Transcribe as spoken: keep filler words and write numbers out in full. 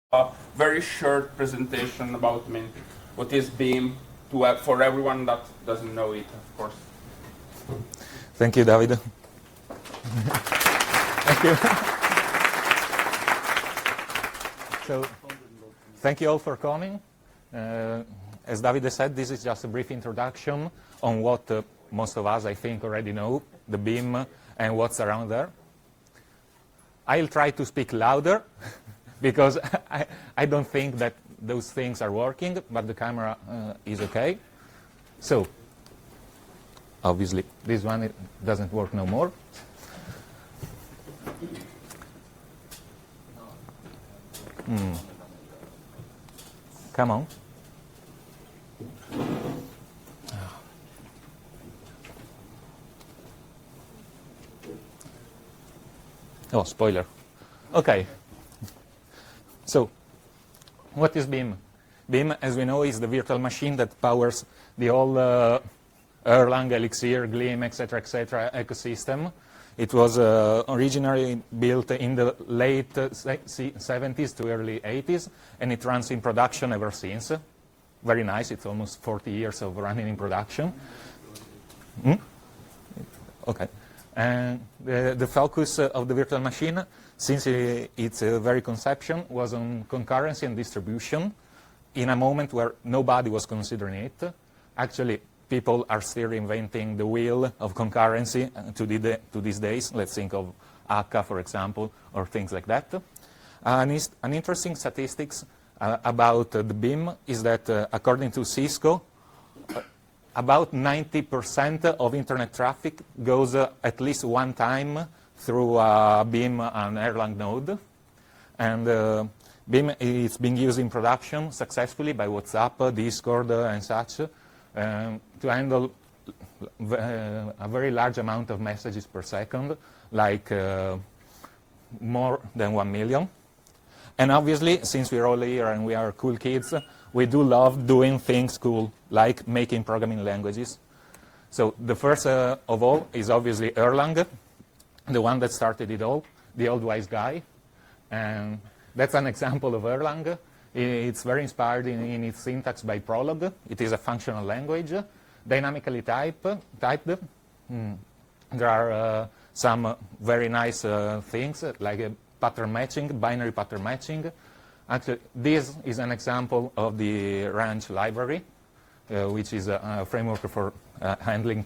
a very short presentation about I mean, what is Beam to have, for everyone that doesn't know it, of course. Thank you, David. Thank you. So, thank you all for coming. Uh, as David said, this is just a brief introduction on what uh, most of us, I think, already know, the Beam and what's around there. I'll try to speak louder because I, I don't think that those things are working, but the camera uh, is okay. So, obviously, this one it doesn't work no more. Mm. Come on. Oh, spoiler. Okay. So, what is Beam? Beam, as we know, is the virtual machine that powers the whole uh, Erlang, Elixir, Gleam, et cetera, et cetera ecosystem. It was uh, originally built in the late uh, seventies to early eighties, and it runs in production ever since. Very nice. It's almost forty years of running in production. Hmm? Okay. And the, the focus of the virtual machine, since its uh, very conception, was on concurrency and distribution in a moment where nobody was considering it. Actually, people are still inventing the wheel of concurrency to, the, to these days. Let's think of Akka, for example, or things like that. Uh, an, an interesting statistics uh, about uh, the Beam is that, uh, according to Cisco, uh, about ninety percent of internet traffic goes uh, at least one time through uh, Beam and Erlang node. And uh, Beam is being used in production successfully by WhatsApp, Discord, uh, and such, um, to handle uh, a very large amount of messages per second, like uh, more than one million. And obviously, since we're all here and we are cool kids, we do love doing things cool, like making programming languages. So the first uh, of all is obviously Erlang, the one that started it all, the old wise guy. And that's an example of Erlang. It's very inspired in, in its syntax by Prolog. It is a functional language, dynamically type, typed. Mm. There are uh, some uh, very nice uh, things, like uh, pattern matching, binary pattern matching. Actually, this is an example of the Ranch library, uh, which is a, a framework for uh, handling